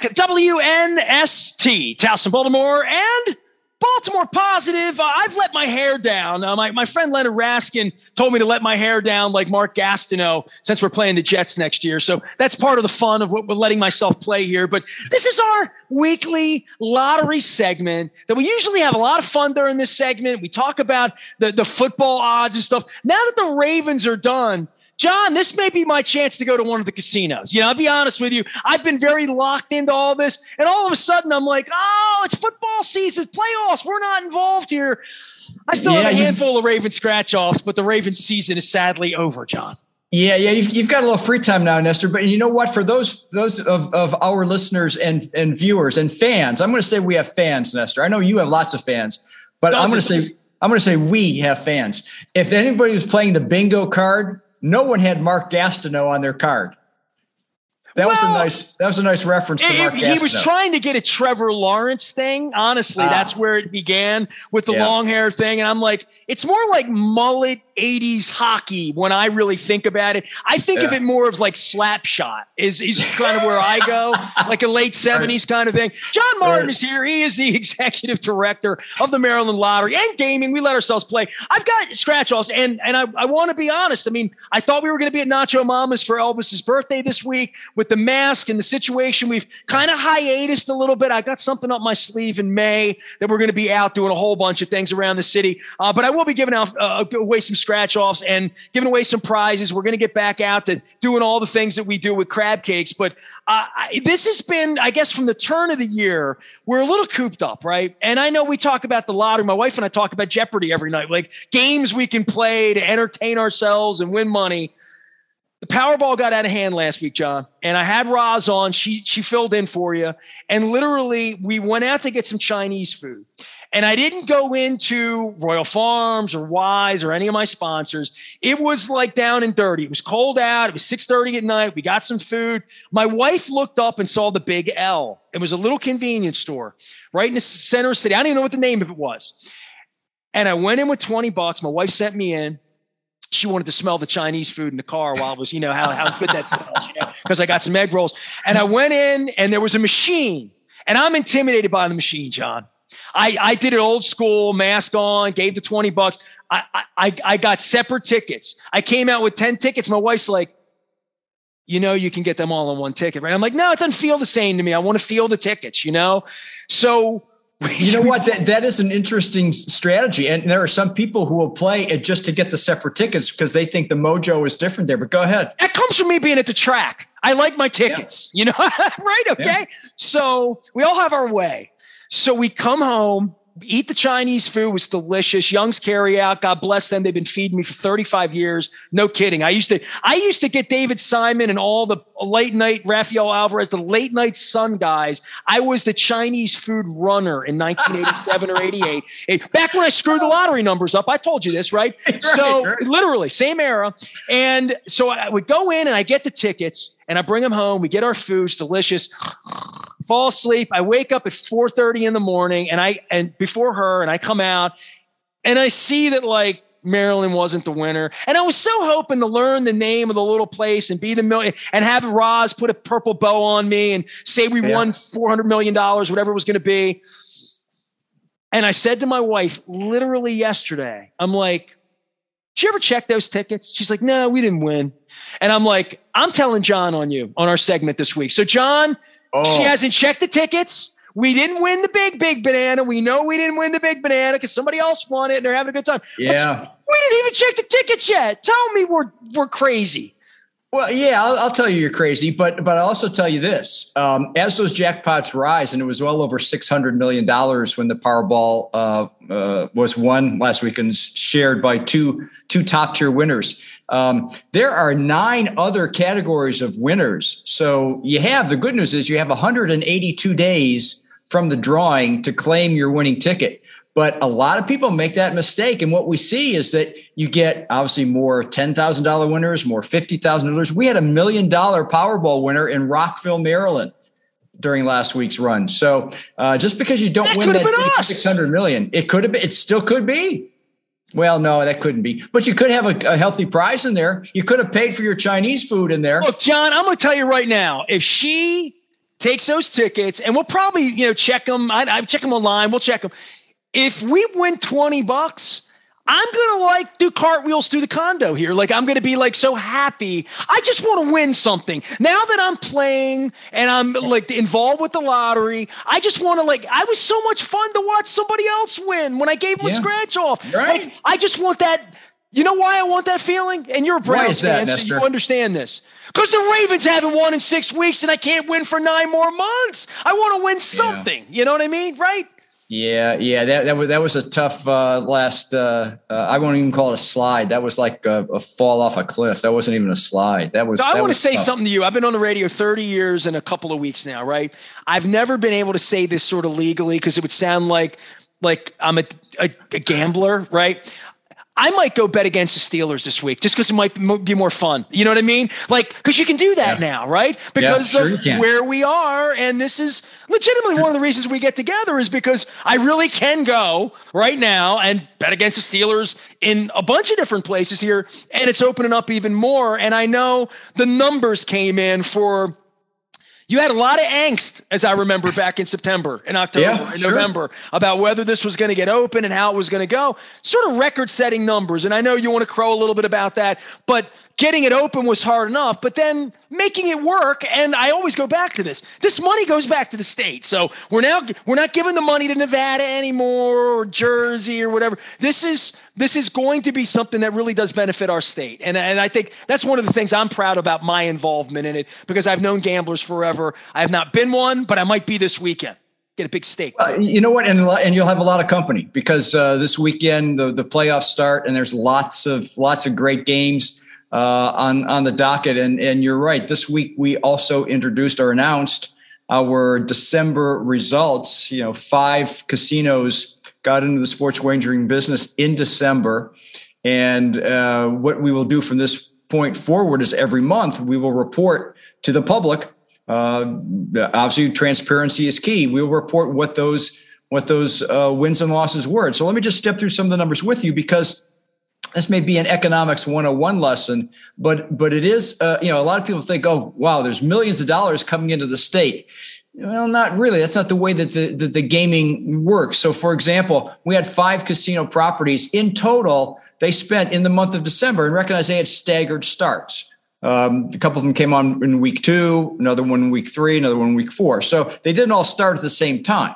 back at WNST, Towson, Baltimore, and Baltimore Positive. I've let my hair down. My friend Leonard Raskin told me to let my hair down like Mark Gastineau since we're playing the Jets next year. So that's part of the fun of what we're letting myself play here. But this is our weekly lottery segment that we usually have a lot of fun during this segment. We talk about the football odds and stuff. Now that the Ravens are done, John, this may be my chance to go to one of the casinos. I'll be honest with you. I've been very locked into all this. And all of a sudden, I'm like, oh, it's football season, playoffs. We're not involved here. I still have a handful of Ravens scratch-offs, but the Ravens season is sadly over, John. Yeah. You've got a little free time now, Nestor. But you know what? For those of our listeners and viewers and fans, I'm going to say we have fans, Nestor. I know you have lots of fans, but I'm going to say we have fans. If anybody was playing the bingo card, no one had Mark Gastineau on their card. That was a nice reference to Mark Gastineau. He was trying to get a Trevor Lawrence thing. Honestly, that's where it began with the long hair thing. And I'm like, it's more like mullet 80s hockey when I really think about it. I think of it more of like slap shot is kind of where I go, like a late 70s kind of thing. John Martin is here. He is the executive director of the Maryland Lottery and gaming. We let ourselves play. I've got scratch-offs, and I want to be honest. I mean, I thought we were going to be at Nacho Mama's for Elvis's birthday this week. With the mask and the situation, we've kind of hiatused a little bit. I got something up my sleeve in May that we're going to be out doing a whole bunch of things around the city. But I will be giving out away some scratch-offs and giving away some prizes. We're going to get back out to doing all the things that we do with crab cakes. But this has been, I guess, from the turn of the year, we're a little cooped up, right? And I know we talk about the lottery. My wife and I talk about Jeopardy every night, like games we can play to entertain ourselves and win money. The Powerball got out of hand last week, John, and I had Roz on. She filled in for you. And literally, we went out to get some Chinese food. And I didn't go into Royal Farms or Wise or any of my sponsors. It was like down and dirty. It was cold out. It was 6:30 at night. We got some food. My wife looked up and saw the big L. It was a little convenience store right in the center of the city. I don't even know what the name of it was. And I went in with $20. My wife sent me in. She wanted to smell the Chinese food in the car while it was, how good that smells, because I got some egg rolls. And I went in and there was a machine, and I'm intimidated by the machine, John. I did it old school, mask on, gave the $20. I got separate tickets. I came out with 10 tickets. My wife's like, you can get them all on one ticket, right? I'm like, no, it doesn't feel the same to me. I want to feel the tickets, So you know what? That is an interesting strategy. And there are some people who will play it just to get the separate tickets because they think the mojo is different there. But go ahead. That comes from me being at the track. I like my tickets, right? Okay. Yeah. So we all have our way. So we come home, eat the Chinese food. It was delicious. Young's Carry Out. God bless them. They've been feeding me for 35 years. No kidding. I used to get David Simon and all the late night Rafael Alvarez, the late night Sun guys. I was the Chinese food runner in 1987 or 88. Back when I screwed the lottery numbers up. I told you this, right? Literally same era. And so I would go in and I get the tickets and I bring them home. We get our food. It's delicious. Fall asleep. I wake up at 4:30 in the morning and before her, and I come out and I see that like Maryland wasn't the winner. And I was so hoping to learn the name of the little place and be the million and have Roz put a purple bow on me and say we won $400 million, whatever it was going to be. And I said to my wife literally yesterday, I'm like, did you ever check those tickets? She's like, no, we didn't win. And I'm like, I'm telling John on you on our segment this week. So John, she hasn't checked the tickets. We didn't win the big banana. We know we didn't win the big banana because somebody else won it and they're having a good time. Yeah. We didn't even check the tickets yet. Tell me we're crazy. Well, yeah, I'll tell you you're crazy, but I'll also tell you this. As those jackpots rise, and it was well over $600 million when the Powerball was won last weekend, shared by two top-tier winners. There are 9 other categories of winners. So the good news is you have 182 days from the drawing to claim your winning ticket. But a lot of people make that mistake. And what we see is that you get obviously more $10,000 winners, more $50,000 winners. We had $1 million Powerball winner in Rockville, Maryland during last week's run. So just because you don't win that $600 million, it still could be. Well, no, that couldn't be. But you could have a healthy prize in there. You could have paid for your Chinese food in there. Look, John, I'm going to tell you right now, if she takes those tickets, and we'll probably, check them. I check them online. We'll check them. If we win $20, I'm going to do cartwheels through the condo here. I'm going to be so happy. I just want to win something. Now that I'm playing and I'm involved with the lottery, I just want to I was so much fun to watch somebody else win when I gave them a scratch off. Right. I just want that. You know why I want that feeling? And you're a Browns fan, so you understand this. Because the Ravens haven't won in 6 weeks and I can't win for 9 more months. I want to win something. You know what I mean? Right? Yeah. That was a tough last. I won't even call it a slide. That was like a fall off a cliff. That wasn't even a slide. I want to say something to you. I've been on the radio 30 years and a couple of weeks now, right? I've never been able to say this sort of legally because it would sound like I'm a gambler, right? I might go bet against the Steelers this week just because it might be more fun. You know what I mean? Because you can do that now, right? Because of where we are. And this is legitimately one of the reasons we get together is because I really can go right now and bet against the Steelers in a bunch of different places here. And it's opening up even more. And I know the numbers came in for – you had a lot of angst, as I remember, back in September and October and November about whether this was going to get open and how it was going to go. Sort of record-setting numbers. And I know you want to crow a little bit about that, but getting it open was hard enough. But then making it work, and I always go back to this. This money goes back to the state. So we're not giving the money to Nevada anymore or Jersey or whatever. This is going to be something that really does benefit our state. And I think that's one of the things I'm proud about my involvement in it because I've known gamblers forever. I have not been one, but I might be this weekend. Get a big stake. You know what? And you'll have a lot of company because this weekend the playoffs start and there's lots of great games on the docket. And you're right. This week we also introduced or announced our December results. 5 casinos got into the sports wagering business in December. And what we will do from this point forward is every month we will report to the public. Obviously, transparency is key. We will report what those wins and losses were. So let me just step through some of the numbers with you because this may be an economics 101 lesson, but it is, a lot of people think, oh, wow, there's millions of dollars coming into the state. Well, not really. That's not the way that the gaming works. So, for example, we had 5 casino properties in total. They spent in the month of December, and recognize they had staggered starts. A couple of them came on in week 2, another one in week 3, another one in week 4. So they didn't all start at the same time.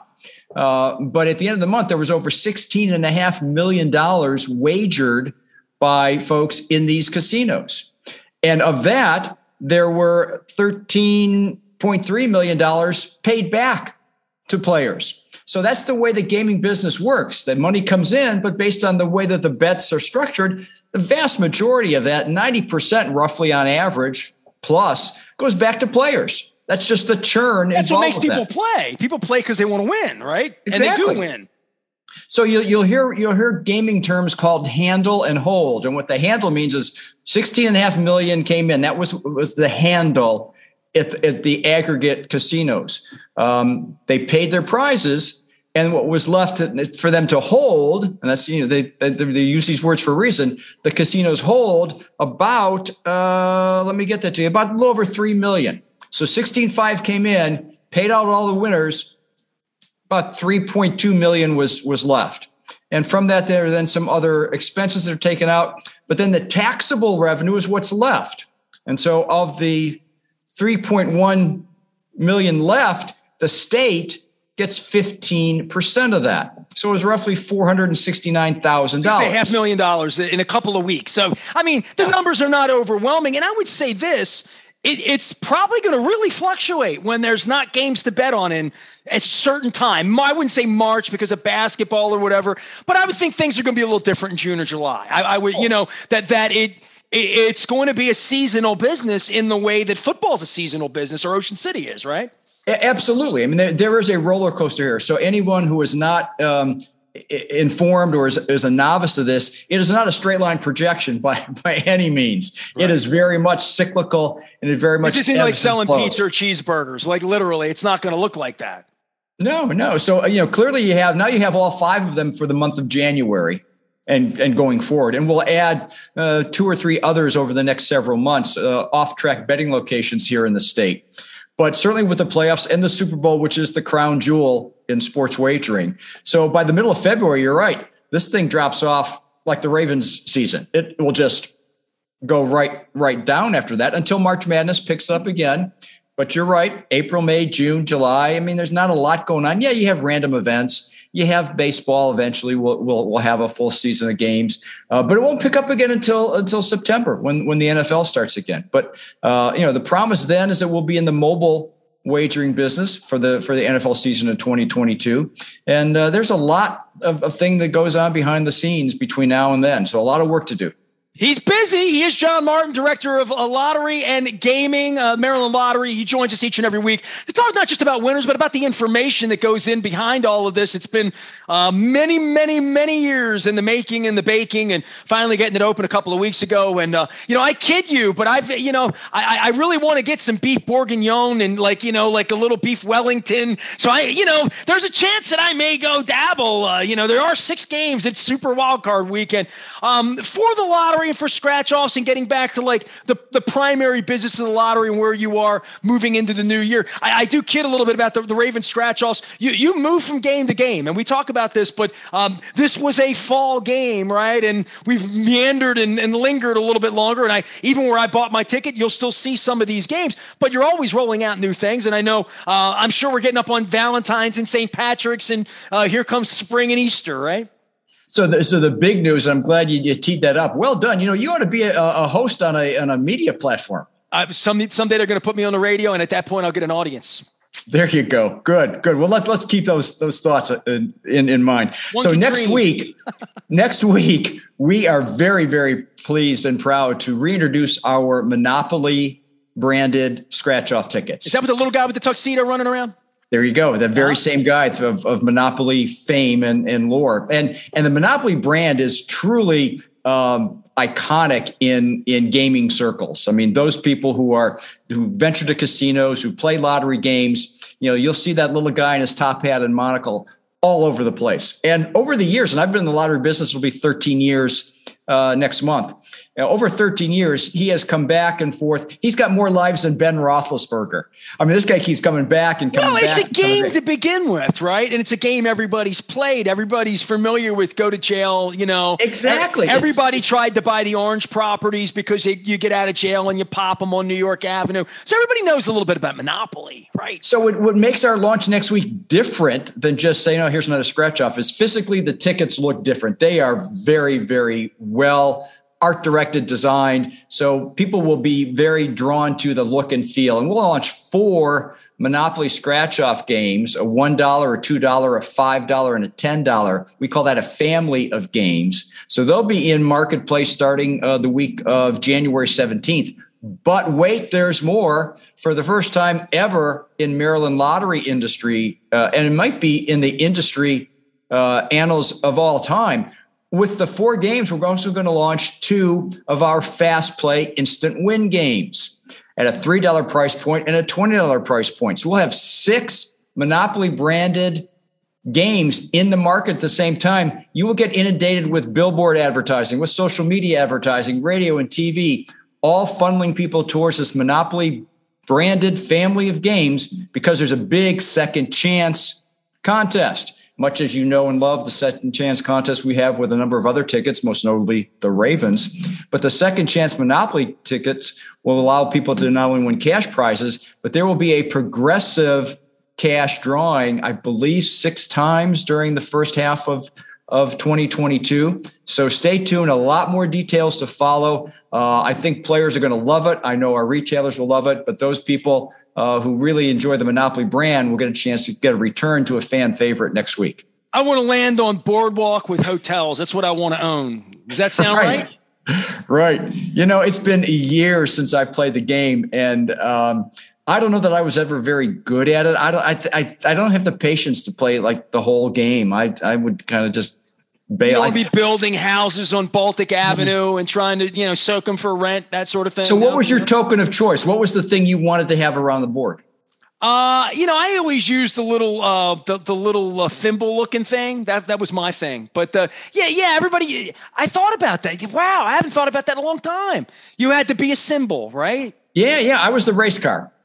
But at the end of the month, there was over $16.5 million wagered by folks in these casinos. And of that, there were $13.3 million paid back to players. So that's the way the gaming business works. That money comes in, but based on the way that the bets are structured, the vast majority of that, 90% roughly on average, plus, goes back to players. That's just the churn. That's what makes people play. People play because they want to win, right? Exactly. And they do win. So you'll hear gaming terms called handle and hold. And what the handle means is 16.5 million came in. That was the handle at the aggregate casinos. They paid their prizes, and what was left for them to hold, and that's, they use these words for a reason. The casinos hold about, let me get that to you, about a little over 3 million. So 16.5 came in, paid out all the winners, about 3.2 million was left. And from that, there are then some other expenses that are taken out, but then the taxable revenue is what's left. And so of the 3.1 million left, the state gets 15% of that. So it was roughly $469,000. $500,000 in a couple of weeks. So, I mean, the numbers are not overwhelming. And I would say this, it's probably going to really fluctuate when there's not games to bet on in a certain time. I wouldn't say March because of basketball or whatever, but I would think things are going to be a little different in June or July. I would, it's going to be a seasonal business in the way that football is a seasonal business or Ocean City is, right? Absolutely. I mean, there is a roller coaster here. So anyone who is not informed or is a novice to this, it is not a straight line projection by any means. Right. It is very much cyclical, and it very much. This isn't like selling pizza or cheeseburgers. Like literally, it's not going to look like that. No. So clearly you have all 5 of them for the month of January. And going forward, and we'll add 2 or 3 others over the next several months, off-track betting locations here in the state. but certainly with the playoffs and the Super Bowl, which is the crown jewel in sports wagering. So by the middle of February, you're right. This thing drops off like the Ravens season. It will just go right down after that until March Madness picks up again. But you're right. April, May, June, July. I mean, there's not a lot going on. Yeah, you have random events. You have baseball. Eventually, we'll have a full season of games, but it won't pick up again until September when the NFL starts again. But the promise then is that we'll be in the mobile wagering business for the NFL season of 2022. And there's a lot of thing that goes on behind the scenes between now and then. So a lot of work to do. He's busy. He is John Martin, director of lottery and gaming, Maryland Lottery. He joins us each and every week to talk not just about winners, but about the information that goes in behind all of this. It's been many, many, many years in the making and the baking, and finally getting it open a couple of weeks ago. And I kid you, but I really want to get some beef bourguignon and like a little beef Wellington. So there's a chance that I may go dabble. There are 6 games. It's Super Wildcard Weekend for the lottery. And for scratch offs and getting back to like the primary business of the lottery and where you are moving into the new year. I do kid a little bit about the Ravens scratch offs. You move from game to game, and we talk about this, but this was a fall game, right? And we've meandered and lingered a little bit longer. And even where I bought my ticket, you'll still see some of these games, but you're always rolling out new things. And I know I'm sure we're getting up on Valentine's and St. Patrick's, and here comes spring and Easter, right? So the big news, I'm glad you teed that up. Well done. You ought to be a host on a media platform. Someday they're going to put me on the radio, and at that point I'll get an audience. There you go. Good. Well, let's keep those thoughts in mind. So next week, we are very, very pleased and proud to reintroduce our Monopoly branded scratch off tickets. Is that with the little guy with the tuxedo running around? There you go. The very same guy of Monopoly fame and lore. And the Monopoly brand is truly iconic in gaming circles. I mean, those people who venture to casinos, who play lottery games, you'll see that little guy in his top hat and monocle all over the place. And over the years, and I've been in the lottery business, it'll be 13 years next month. Over 13 years, he has come back and forth. He's got more lives than Ben Roethlisberger. I mean, this guy keeps coming back and coming back. Well, it's a game to begin with, right? And it's a game everybody's played. Everybody's familiar with go to jail, Exactly. Everybody tried to buy the orange properties because you get out of jail and you pop them on New York Avenue. So everybody knows a little bit about Monopoly, right? So what makes our launch next week different than just saying, oh, here's another scratch off is physically the tickets look different. They are very, very well art directed, designed. So people will be very drawn to the look and feel. And we'll launch 4 Monopoly scratch off games, a $1, a $2, a $5, and a $10. We call that a family of games. So they'll be in marketplace starting the week of January 17th. But wait, there's more. For the first time ever in Maryland lottery industry, and it might be in the industry annals of all time, with the 4 games, we're also going to launch 2 of our fast play instant win games at a $3 price point and a $20 price point. So we'll have 6 Monopoly branded games in the market at the same time. You will get inundated with billboard advertising, with social media advertising, radio and TV, all funneling people towards this Monopoly branded family of games because there's a big second chance contest. Much as you know and love the second chance contest we have with a number of other tickets, most notably the Ravens. But the second chance Monopoly tickets will allow people to not only win cash prizes, but there will be a progressive cash drawing, I believe 6 times during the first half of 2022. So stay tuned. A lot more details to follow. I think players are going to love it. I know our retailers will love it, but those people who really enjoy the Monopoly brand will get a chance to get a return to a fan favorite next week. I want to land on Boardwalk with hotels. That's what I want to own. Does that sound right? Right. It's been years since I played the game, and I don't know that I was ever very good at it. I don't have the patience to play like the whole game. I would kind of just bail. You'll be building houses on Baltic Avenue and trying to, soak them for rent, that sort of thing. So what was your token of choice? What was the thing you wanted to have around the board? I always used the little thimble looking thing. That was my thing. But everybody, I thought about that. Wow, I haven't thought about that in a long time. You had to be a symbol, right? Yeah. I was the race car.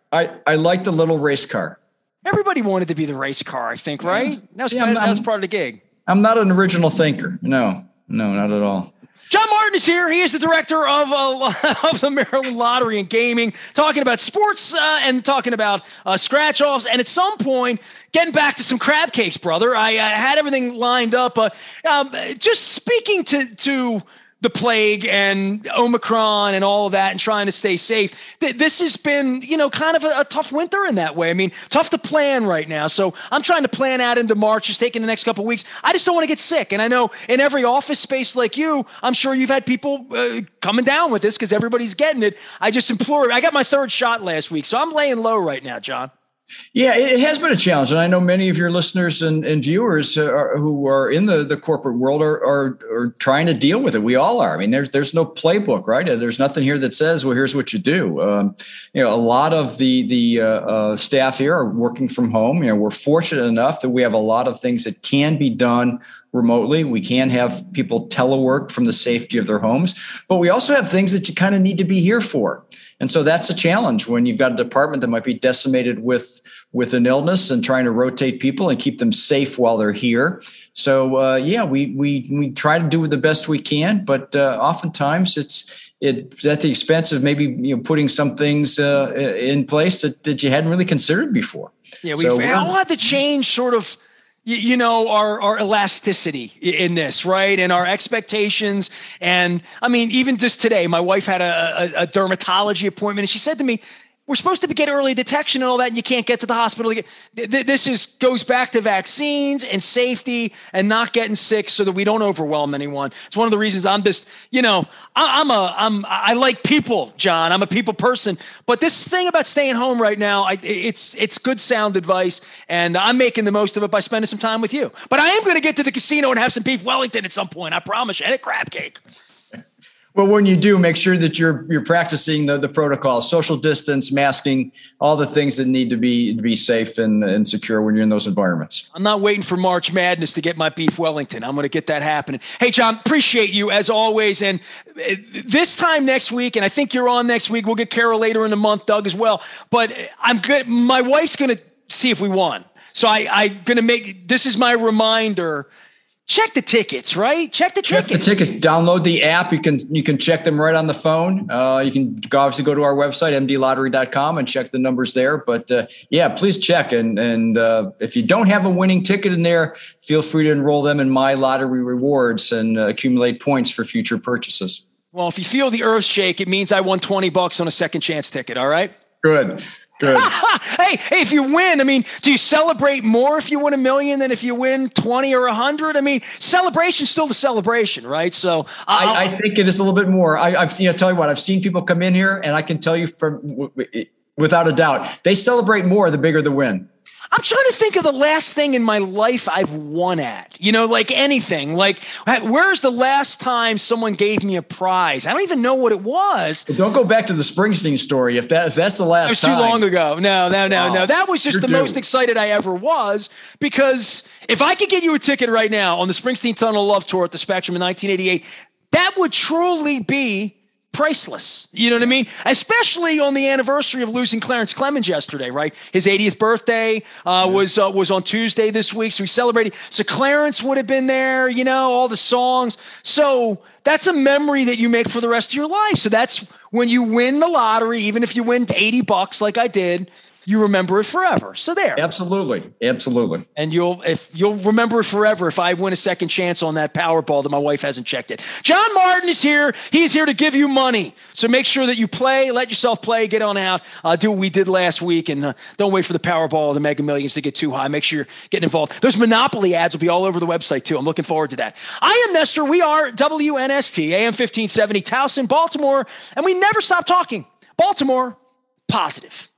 I like the little race car. Everybody wanted to be the race car, I think, right? That was part of the gig. I'm not an original thinker. No, not at all. John Martin is here. He is the director of the Maryland Lottery and Gaming, talking about sports and talking about scratch-offs. And at some point, getting back to some crab cakes, brother. I had everything lined up. Just speaking to the plague and Omicron and all of that and trying to stay safe. This has been, kind of a tough winter in that way. I mean, tough to plan right now. So I'm trying to plan out into March, just taking the next couple of weeks. I just don't want to get sick. And I know in every office space like you, I'm sure you've had people coming down with this because everybody's getting it. I just implore. I got my 3rd shot last week, so I'm laying low right now, John. Yeah, it has been a challenge. And I know many of your listeners and viewers who are in the corporate world are trying to deal with it. We all are. I mean, there's no playbook, right? There's nothing here that says, well, here's what you do. A lot of the staff here are working from home. We're fortunate enough that we have a lot of things that can be done remotely. We can have people telework from the safety of their homes, but we also have things that you kind of need to be here for. And so that's a challenge when you've got a department that might be decimated with an illness and trying to rotate people and keep them safe while they're here. So we try to do the best we can, but oftentimes it's at the expense of maybe putting some things in place that you hadn't really considered before. Yeah, we'll have to change sort of our elasticity in this, right? And our expectations. And I mean, even just today, my wife had a dermatology appointment and she said to me, we're supposed to get early detection and all that, and you can't get to the hospital. This goes back to vaccines and safety and not getting sick so that we don't overwhelm anyone. It's one of the reasons I'm just, I like people, John. I'm a people person. But this thing about staying home right now, it's good sound advice, and I'm making the most of it by spending some time with you. But I am going to get to the casino and have some beef Wellington at some point. I promise you, and a crab cake. Well, when you do, make sure that you're practicing the protocols, social distance, masking, all the things that need to be safe and secure when you're in those environments. I'm not waiting for March Madness to get my beef Wellington. I'm going to get that happening. Hey, John, appreciate you as always. And this time next week, and I think you're on next week. We'll get Carol later in the month, Doug as well. But I'm good. My wife's going to see if we won. So I'm going to this is my reminder. Check the tickets, right? Check the tickets. Download the app. You can check them right on the phone. You can obviously go to our website, mdlottery.com, and check the numbers there. But please check. And if you don't have a winning ticket in there, feel free to enroll them in My Lottery Rewards and accumulate points for future purchases. Well, if you feel the earth shake, it means I won $20 on a second chance ticket. All right. Good. Hey, if you win, I mean, do you celebrate more if you win $1 million than if you win 20 or 100? I mean, celebration's still the celebration, right? So I think it is a little bit more. I've tell you what, I've seen people come in here, and I can tell you without a doubt, they celebrate more the bigger the win. I'm trying to think of the last thing in my life I've won at, like anything. Like, where's the last time someone gave me a prize? I don't even know what it was. But don't go back to the Springsteen story. If that's the last time. It was too long ago. No. That was just most excited I ever was, because if I could get you a ticket right now on the Springsteen Tunnel of Love Tour at the Spectrum in 1988, that would truly be priceless. You know what I mean? Especially on the anniversary of losing Clarence Clemens yesterday, right? His 80th birthday was on Tuesday this week. So we celebrated. So Clarence would have been there, all the songs. So that's a memory that you make for the rest of your life. So that's when you win the lottery, even if you win $80 like I did, you remember it forever. So there. Absolutely. And you'll remember it forever if I win a second chance on that Powerball that my wife hasn't checked it. John Martin is here. He's here to give you money. So make sure that you play, let yourself play, get on out, do what we did last week, and don't wait for the Powerball or the Mega Millions to get too high. Make sure you're getting involved. Those Monopoly ads will be all over the website too. I'm looking forward to that. I am Nestor. We are WNST, AM 1570, Towson, Baltimore, and we never stop talking. Baltimore, positive.